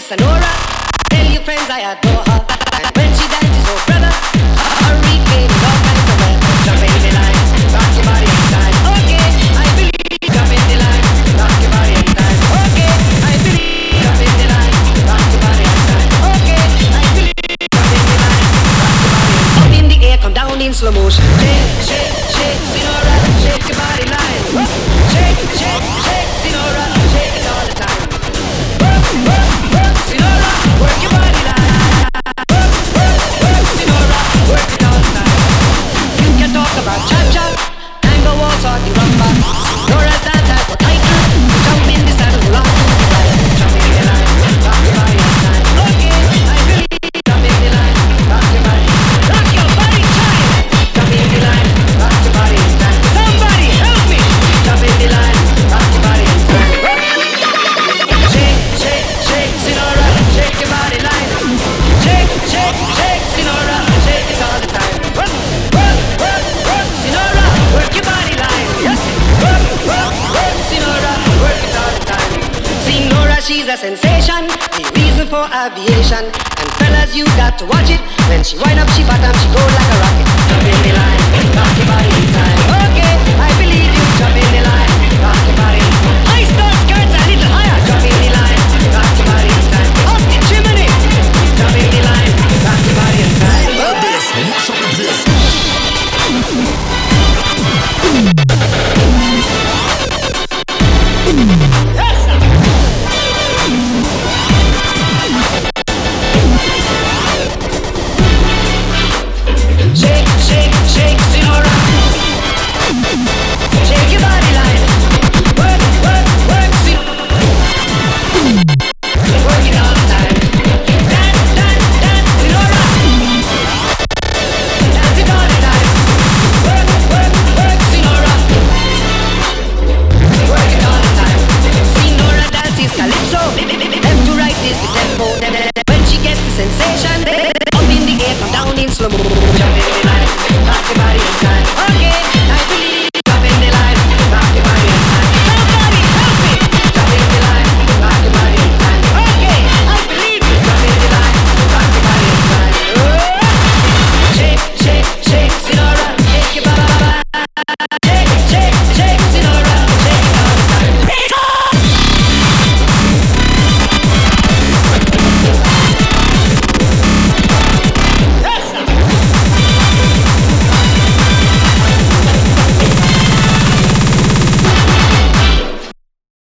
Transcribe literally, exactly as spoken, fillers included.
Sonora. Tell your friends I adore her. And when she dances, oh brother, her reclaim all kinds of wealth. Jump in the line, rock your body inside. Okay, I believe. Jump in the line, rock your body inside. Okay, I believe. Jump in the line, rock your body inside. Okay, I believe. Jump in the line, rock your body inside. Up in the air, come down in slow motion. Shake, shake, shake, Sonora, shake your body line. Shake, shake, shake, Sonora, shake it all the time. Work, work, work, Sonora, work your body line. Work, work, work, Sonora, work it all the time. You can talk about cha-cha, tango waltz or the rumba. Nora's dance has no title. Jump in the saddle, rock to the right. Jump in the line, rock your body inside. Okay, I believe. Jump in the line, rock your body. Rock your body, child. Jump in the line, rock your body inside. Somebody help me. Jump in the line, rock your body inside. Shake, shake, shake, Sonora, shake your body line. Shake, shake, shake, Sonora, shake it all the time. Work, work, work, work, Sonora, work your body line. Yes, work, work, work, Sonora, work it all the time. See Nora, she's a sensation, the reason for aviation. And fellas, you got to watch it. When she wind up, she bottom, she go like a rocket. Jump in the line, rock your body inside. Okay, I believe you. Jump in the line,